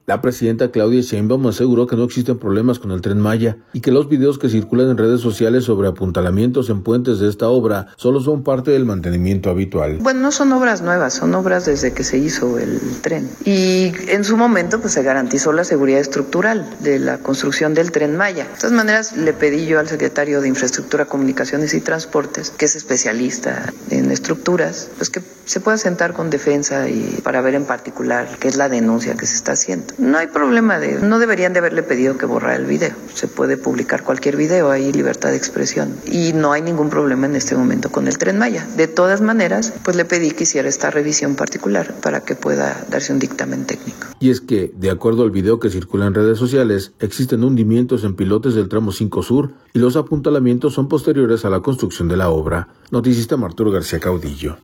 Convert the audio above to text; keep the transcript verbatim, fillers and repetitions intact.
La presidenta Claudia Sheinbaum aseguró que no existen problemas con el Tren Maya y que los videos que circulan en redes sociales sobre apuntalamientos en puentes de esta obra solo son parte del mantenimiento habitual. Bueno, no son obras nuevas, son obras desde que se hizo el tren. Y en su momento pues se garantizó la seguridad estructural de la construcción del Tren Maya. De todas maneras, le pedí yo al secretario de Infraestructura, Comunicaciones y Transportes, que es especialista en estructuras, pues que se pueda sentar con defensa y para ver en particular qué es la denuncia que se está haciendo. No hay problema de, no deberían de haberle pedido que borrara el video. Se puede publicar cualquier video, hay libertad de expresión y no hay ningún problema en este momento con el Tren Maya. De todas maneras, pues le pedí que hiciera esta revisión particular para que pueda darse un dictamen técnico. Y es que, de acuerdo al video que circula en redes sociales, existen hundimientos en pilotes del tramo cinco Sur y los apuntalamientos son posteriores a la construcción de la obra. Noticista Arturo García Caudillo.